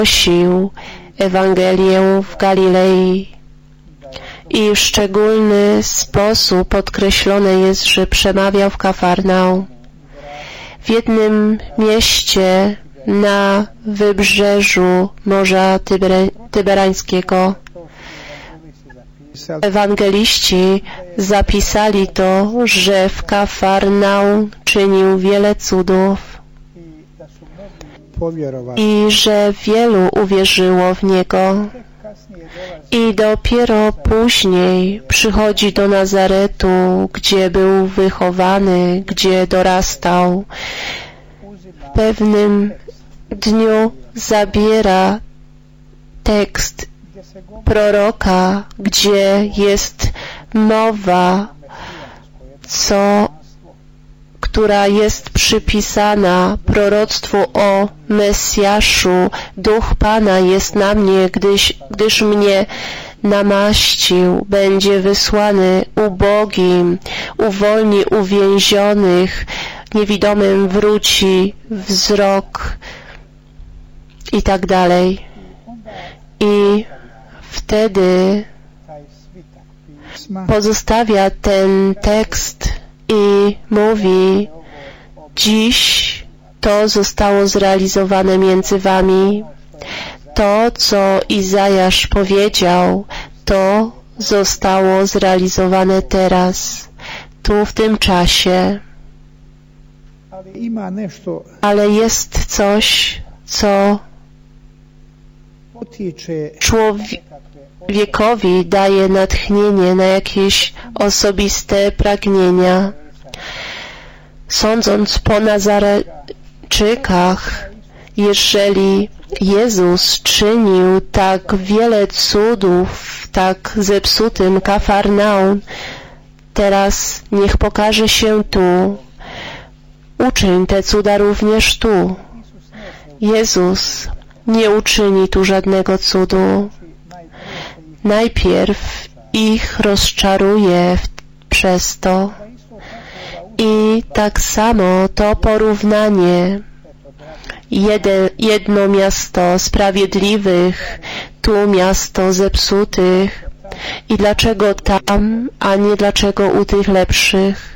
głosił Ewangelię w Galilei i w szczególny sposób podkreślone jest, że przemawiał w Kafarnaum, w jednym mieście na wybrzeżu Morza Tyberańskiego. Ewangeliści zapisali to, że w Kafarnaum czynił wiele cudów i że wielu uwierzyło w Niego. I dopiero później przychodzi do Nazaretu, gdzie był wychowany, gdzie dorastał. W pewnym dniu zabiera tekst proroka, gdzie jest mowa, która jest przypisana proroctwu o Mesjaszu. Duch Pana jest na mnie, gdyż mnie namaścił. Będzie wysłany ubogim, uwolni uwięzionych, niewidomym wróci wzrok i tak dalej. I wtedy pozostawia ten tekst i mówi: dziś to zostało zrealizowane między wami. To, co Izajasz powiedział, to zostało zrealizowane teraz, tu w tym czasie. Ale jest coś, co człowiekowi daje natchnienie na jakieś osobiste pragnienia. Sądząc po Nazarejczykach, jeżeli Jezus czynił tak wiele cudów w tak zepsutym Kafarnaum, teraz niech pokaże się tu. Uczyń te cuda również tu. Jezus nie uczyni tu żadnego cudu. Najpierw ich rozczaruje przez to. I tak samo to porównanie. Jedno miasto sprawiedliwych, tu miasto zepsutych. I dlaczego tam, a nie dlaczego u tych lepszych?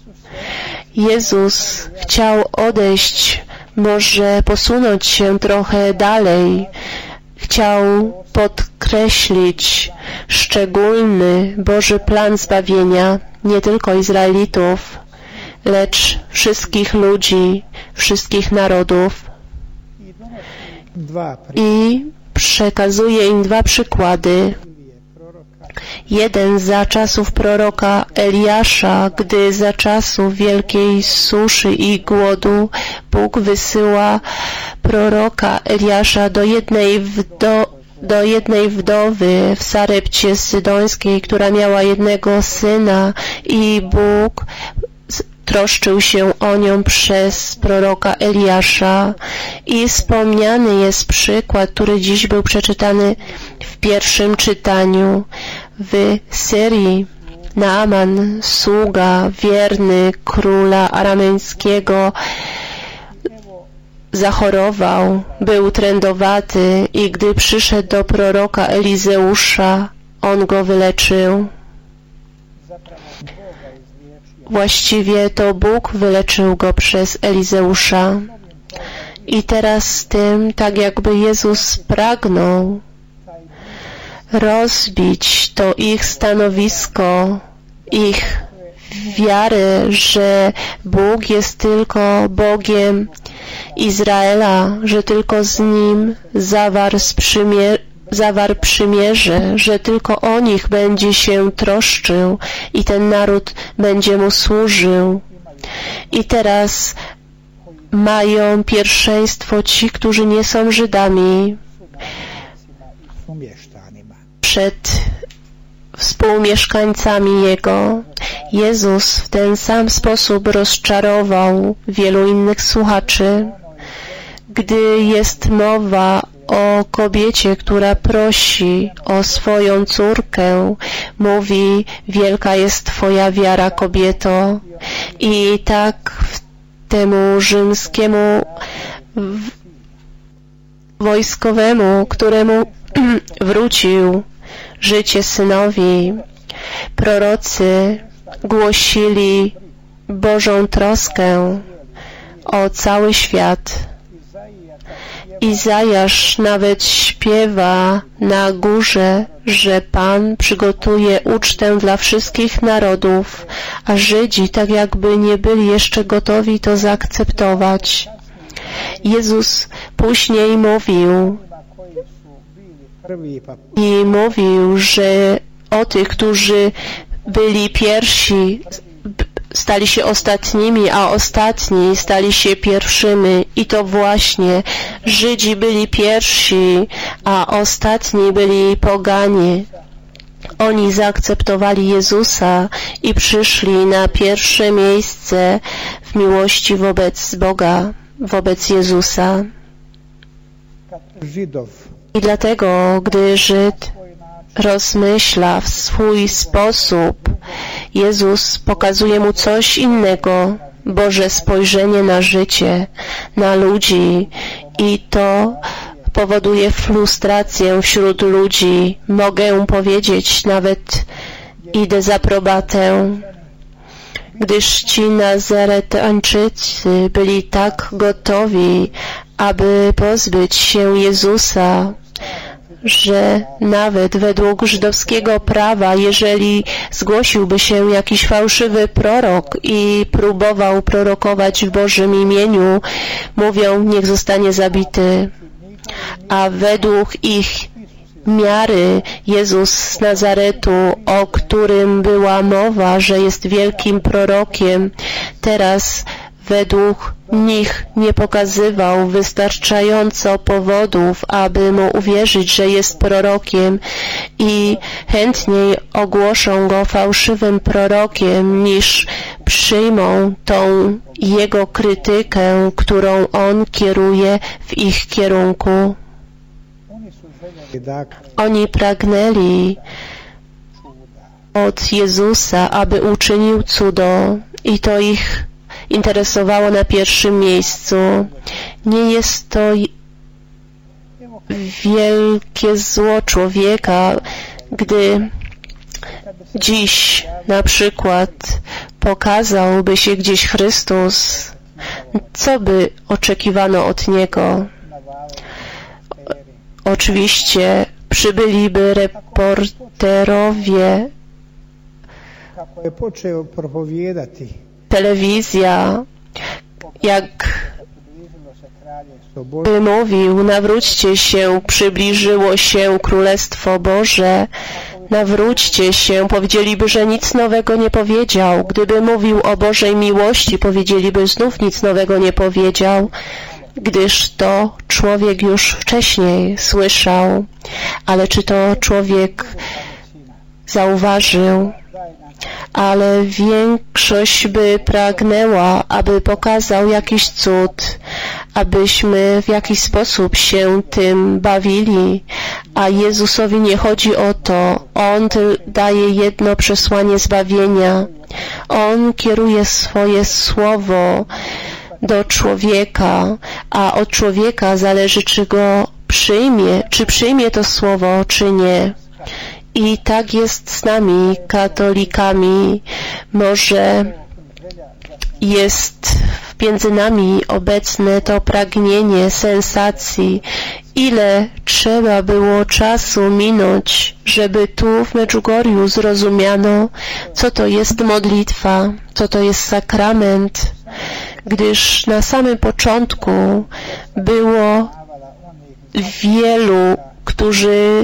Jezus chciał odejść, może posunąć się trochę dalej. Chciał podkreślić szczególny Boży plan zbawienia, nie tylko Izraelitów, lecz wszystkich ludzi, wszystkich narodów. I przekazuje im dwa przykłady. Jeden za czasów proroka Eliasza, gdy za czasów wielkiej suszy i głodu Bóg wysyła proroka Eliasza do jednej wdowy w Sarepcie Sydońskiej, która miała jednego syna, i Bóg troszczył się o nią przez proroka Eliasza. I wspomniany jest przykład, który dziś był przeczytany w pierwszym czytaniu. W Syrii Naaman, sługa wierny króla arameńskiego, zachorował, był trędowaty i gdy przyszedł do proroka Elizeusza, on go wyleczył. Właściwie to Bóg wyleczył go przez Elizeusza. I teraz z tym, tak jakby Jezus pragnął rozbić to ich stanowisko, ich wiarę, że Bóg jest tylko Bogiem Izraela, że tylko z Nim zawarł przymierze, że tylko o nich będzie się troszczył i ten naród będzie Mu służył. I teraz mają pierwszeństwo ci, którzy nie są Żydami, przed współmieszkańcami Jego. Jezus w ten sam sposób rozczarował wielu innych słuchaczy. Gdy jest mowa o kobiecie, która prosi o swoją córkę, mówi: wielka jest Twoja wiara, kobieto. I tak temu rzymskiemu wojskowemu, któremu wrócił życie synowi. Prorocy głosili Bożą troskę o cały świat. Izajasz nawet śpiewa na górze, że Pan przygotuje ucztę dla wszystkich narodów, a Żydzi tak jakby nie byli jeszcze gotowi to zaakceptować. Jezus później mówił, że o tych, którzy byli pierwsi, stali się ostatnimi, a ostatni stali się pierwszymi. I to właśnie Żydzi byli pierwsi, a ostatni byli poganie. Oni zaakceptowali Jezusa i przyszli na pierwsze miejsce w miłości wobec Boga, wobec Jezusa. I dlatego, gdy Żyd rozmyśla w swój sposób, Jezus pokazuje mu coś innego, Boże spojrzenie na życie, na ludzi, i to powoduje frustrację wśród ludzi. Mogę powiedzieć, nawet idę za aprobatę, gdyż ci Nazaretańczycy byli tak gotowi, aby pozbyć się Jezusa, że nawet według żydowskiego prawa, jeżeli zgłosiłby się jakiś fałszywy prorok i próbował prorokować w Bożym imieniu, mówią, niech zostanie zabity. A według ich miary Jezus z Nazaretu, o którym była mowa, że jest wielkim prorokiem, teraz według nich nie pokazywał wystarczająco powodów, aby mu uwierzyć, że jest prorokiem, i chętniej ogłoszą go fałszywym prorokiem, niż przyjmą tą jego krytykę, którą on kieruje w ich kierunku. Oni pragnęli od Jezusa, aby uczynił cudo, i to ich interesowało na pierwszym miejscu. Nie jest to wielkie zło człowieka, gdy dziś na przykład pokazałby się gdzieś Chrystus, co by oczekiwano od Niego? Oczywiście przybyliby reporterowie, telewizja, jak by mówił, nawróćcie się, przybliżyło się Królestwo Boże, nawróćcie się, powiedzieliby, że nic nowego nie powiedział. Gdyby mówił o Bożej miłości, powiedzieliby, znów nic nowego nie powiedział, gdyż to człowiek już wcześniej słyszał. Ale czy to człowiek zauważył? Ale większość by pragnęła, aby pokazał jakiś cud, abyśmy w jakiś sposób się tym bawili, a Jezusowi nie chodzi o to. On daje jedno przesłanie zbawienia. On kieruje swoje słowo do człowieka, a od człowieka zależy, czy go przyjmie, czy przyjmie to słowo, czy nie. I tak jest z nami, katolikami. Może jest między nami obecne to pragnienie sensacji. Ile trzeba było czasu minąć, żeby tu w Medjugorju zrozumiano, co to jest modlitwa, co to jest sakrament, gdyż na samym początku było wielu, którzy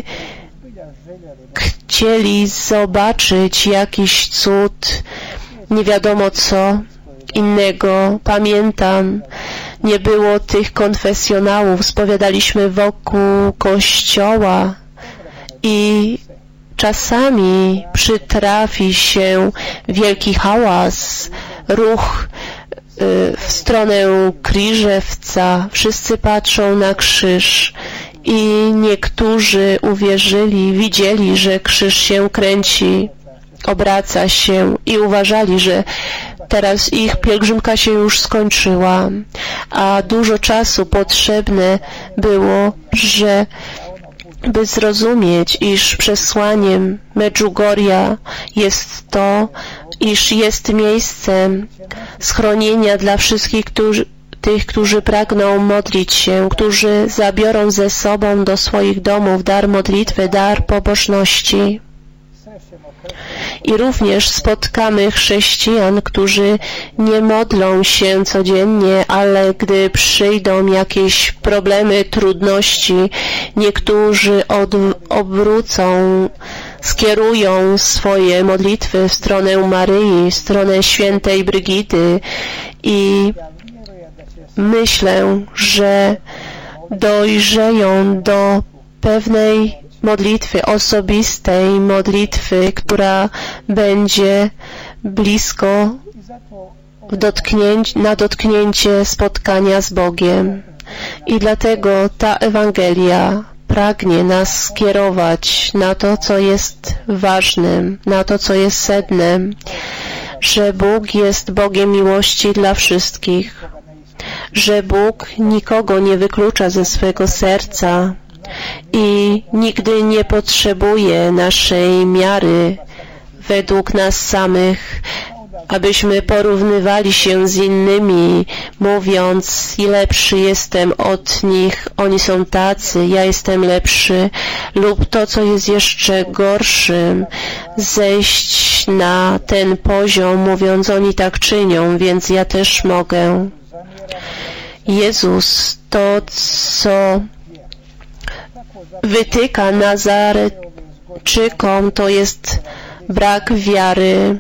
chcieli zobaczyć jakiś cud, nie wiadomo co innego. Pamiętam, nie było tych konfesjonałów, spowiadaliśmy wokół kościoła i czasami przytrafi się wielki hałas, ruch w stronę Kriżewca. Wszyscy patrzą na krzyż i niektórzy uwierzyli, widzieli, że krzyż się kręci, obraca się i uważali, że teraz ich pielgrzymka się już skończyła, a dużo czasu potrzebne było, by zrozumieć, iż przesłaniem Medjugorja jest to, iż jest miejscem schronienia dla wszystkich, którzy pragną modlić się, którzy zabiorą ze sobą do swoich domów dar modlitwy, dar pobożności. I również spotkamy chrześcijan, którzy nie modlą się codziennie, ale gdy przyjdą jakieś problemy, trudności, niektórzy skierują swoje modlitwy w stronę Maryi, w stronę świętej Brygidy i myślę, że dojrzeją do pewnej modlitwy, osobistej modlitwy, która będzie blisko na dotknięcie spotkania z Bogiem. I dlatego ta Ewangelia pragnie nas skierować na to, co jest ważnym, na to, co jest sednem, że Bóg jest Bogiem miłości dla wszystkich, że Bóg nikogo nie wyklucza ze swego serca i nigdy nie potrzebuje naszej miary według nas samych, abyśmy porównywali się z innymi, mówiąc, lepszy jestem od nich, oni są tacy, ja jestem lepszy, lub to, co jest jeszcze gorszym, zejść na ten poziom, mówiąc, oni tak czynią, więc ja też mogę. Jezus, to, co wytyka Nazarejczykom, to jest brak wiary.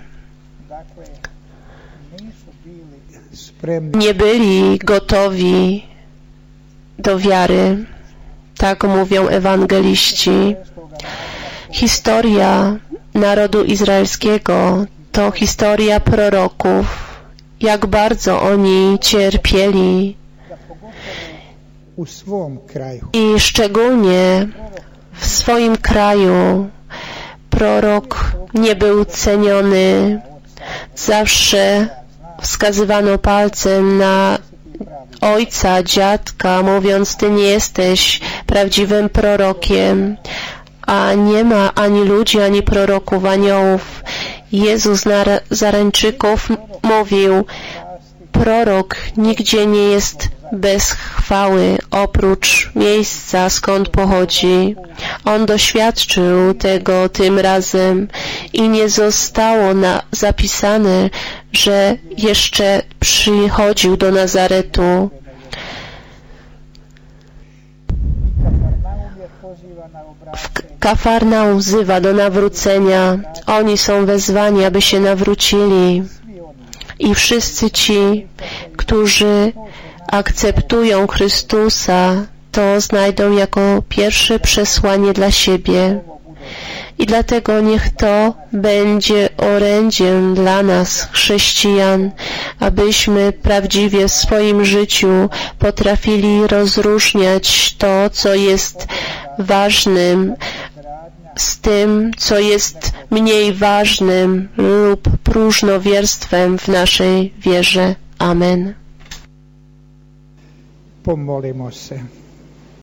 Nie byli gotowi do wiary. Tak mówią ewangeliści. Historia narodu izraelskiego to historia proroków. Jak bardzo oni cierpieli. I szczególnie w swoim kraju prorok nie był ceniony. Zawsze wskazywano palcem na ojca, dziadka, mówiąc, ty nie jesteś prawdziwym prorokiem, a nie ma ani ludzi, ani proroków, aniołów. Jezus Nazarejczyków mówił, prorok nigdzie nie jest bez chwały, oprócz miejsca, skąd pochodzi. On doświadczył tego tym razem i nie zostało zapisane, że jeszcze przychodził do Nazaretu. W Kafarnaum wzywa do nawrócenia. Oni są wezwani, aby się nawrócili. I wszyscy ci, którzy akceptują Chrystusa, to znajdą jako pierwsze przesłanie dla siebie. I dlatego niech to będzie orędziem dla nas, chrześcijan, abyśmy prawdziwie w swoim życiu potrafili rozróżniać to, co jest ważnym, z tym, co jest mniej ważnym lub próżnowierstwem w naszej wierze. Amen. Pomolimo se.